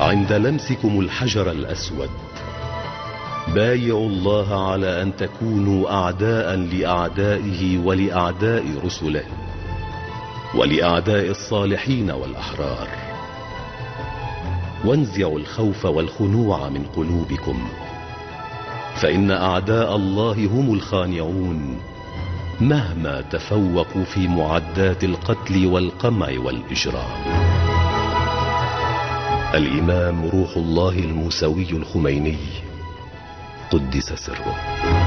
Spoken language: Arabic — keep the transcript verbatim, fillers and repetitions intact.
عند لمسكم الحجر الأسود بايعوا الله على أن تكونوا أعداء لأعدائه ولأعداء رسله ولأعداء الصالحين والأحرار، وانزعوا الخوف والخنوع من قلوبكم، فإن أعداء الله هم الخانعون مهما تفوقوا في معدات القتل والقمع والإجرام. الإمام روح الله الموسوي الخميني قدس سره.